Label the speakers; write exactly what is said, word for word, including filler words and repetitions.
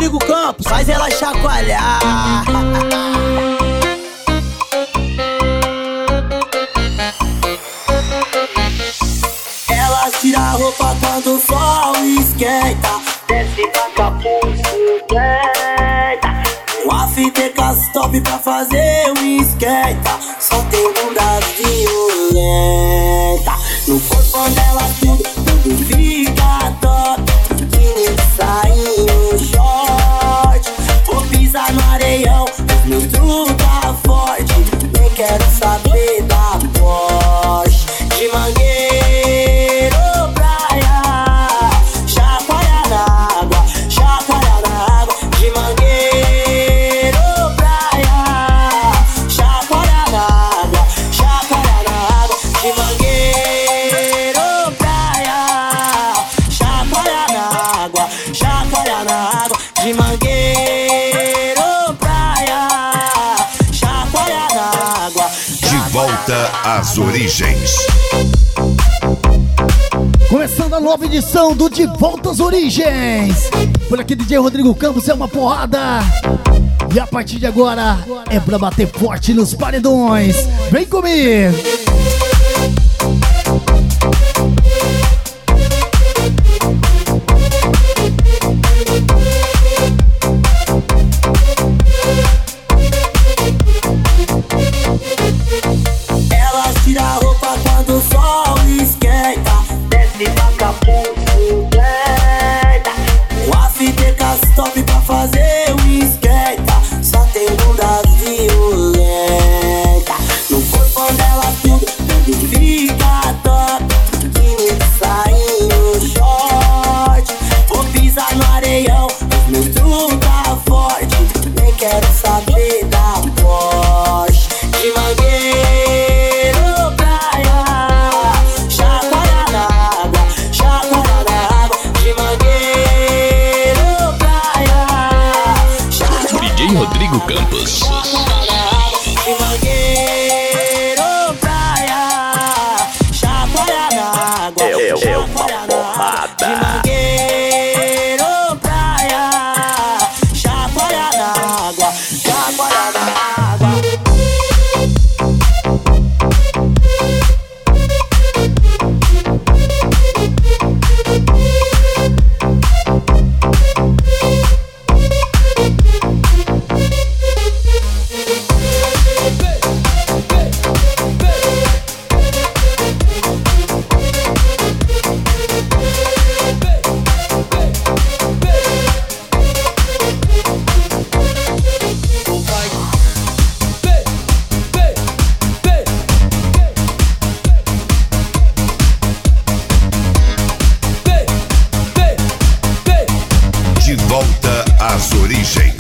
Speaker 1: Rodrigo Campos, faz ela chacoalhar. Ela tira a roupa quando o sol esquenta, desce pra capuz, esquenta. Uma fita top pra fazer um esquenta, só tem bunda violenta. No corpo dela tudo, tudo fica top. Biquíni, sainho, short. Vou pisar no areião, meu truque tá forte. Nem quero saber da Porsche. De mangueiro, praia, chacoalha na água, chacoalha na água. De mangueiro, praia, chacoalha na água, chacoalha na água. De mangueiro, praia, chacoalha na água, chacoalha na água. De mangueiro, praia, chacoalha na água.
Speaker 2: De volta às origens.
Speaker 3: Começando a nova edição do De Volta às Origens. Por aqui D J Rodrigo Campos é uma porrada. E a partir de agora é pra bater forte nos paredões. Vem comigo.
Speaker 1: Ela tira a roupa quando o sol esquenta, desce pra capuz, esquenta. Uma fita top pra fazer um esquenta, só tem bunda violenta. No corpo dela tudo, tudo fica top. Biquíni, sainho, short. Vou pisar no areião, meu truque tá forte. Nem quero saber da Porsche. De mangueiro, praia, chacoalha na água, chacoalha na água. De mangueiro, praia, chacoalha
Speaker 4: D J Rodrigo Campos.
Speaker 1: na água. De mangueiro, praia, chacoalha na água,
Speaker 4: É, é, é uma
Speaker 1: chacoalha na água.
Speaker 4: porrada.
Speaker 1: De mangueiro, praia, chacoalha na água, chacoalha na água.
Speaker 2: De volta às origens.